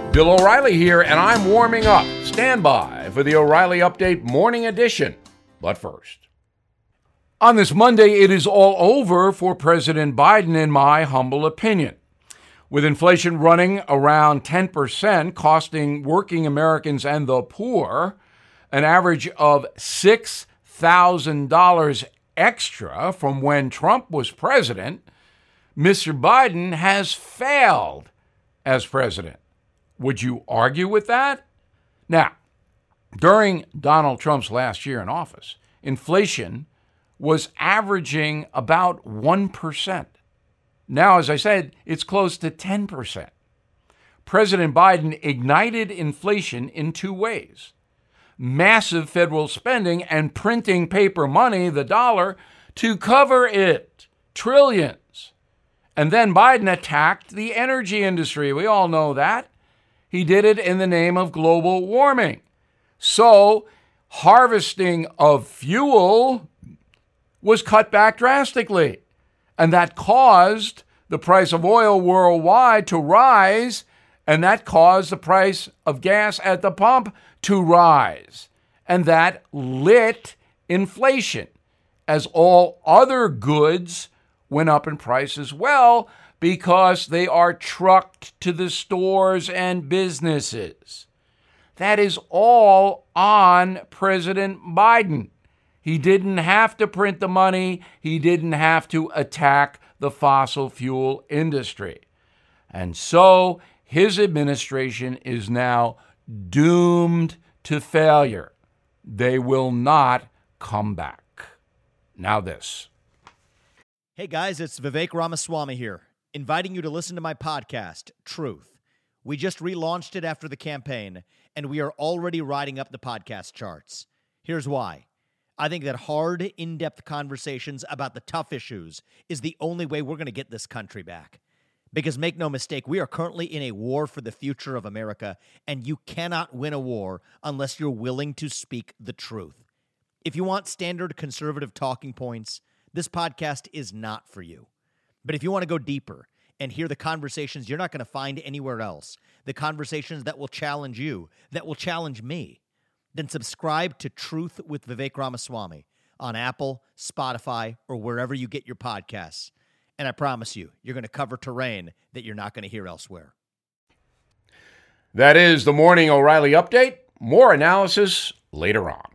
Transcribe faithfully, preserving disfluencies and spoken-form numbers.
Bill O'Reilly here, and I'm warming up. Stand by for the O'Reilly Update Morning Edition. But first, on this Monday, it is all over for President Biden, in my humble opinion. With inflation running around ten percent, costing working Americans and the poor an average of six thousand dollars extra from when Trump was president, Mister Biden has failed as president. Would you argue with that? Now, during Donald Trump's last year in office, inflation was averaging about one percent. Now, as I said, it's close to ten percent. President Biden ignited inflation in two ways: massive federal spending and printing paper money, the dollar, to cover it, trillions. And then Biden attacked the energy industry. We all know that. He did it in the name of global warming. So harvesting of fuel was cut back drastically. And that caused the price of oil worldwide to rise, and that caused the price of gas at the pump to rise. And that lit inflation, as all other goods went up in price as well, because they are trucked to the stores and businesses. That is all on President Biden. He didn't have to print the money. He didn't have to attack the fossil fuel industry. And so his administration is now doomed to failure. They will not come back. Now this. Hey guys, it's Vivek Ramaswamy here, inviting you to listen to my podcast, Truth. We just relaunched it after the campaign, and we are already riding up the podcast charts. Here's why. I think that hard, in-depth conversations about the tough issues is the only way we're going to get this country back. Because make no mistake, we are currently in a war for the future of America, and you cannot win a war unless you're willing to speak the truth. If you want standard conservative talking points, this podcast is not for you. But if you want to go deeper and hear the conversations you're not going to find anywhere else, the conversations that will challenge you, that will challenge me, then subscribe to Truth with Vivek Ramaswamy on Apple, Spotify, or wherever you get your podcasts. And I promise you, you're going to cover terrain that you're not going to hear elsewhere. That is the Morning O'Reilly Update. More analysis later on.